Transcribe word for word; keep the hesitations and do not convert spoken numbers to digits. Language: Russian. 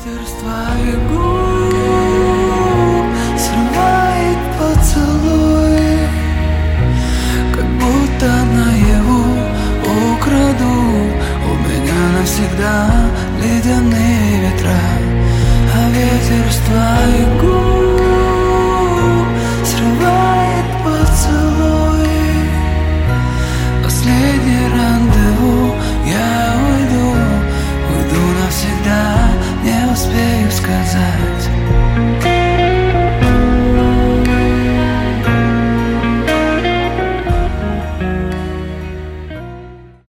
Ветер с твоих губ срывает поцелуй, как будто наяву украду у меня навсегда ледяные ветра. А ветер с твоих губ срывает поцелуй. Последний рандеву, я уйду, уйду навсегда, не успею сказать.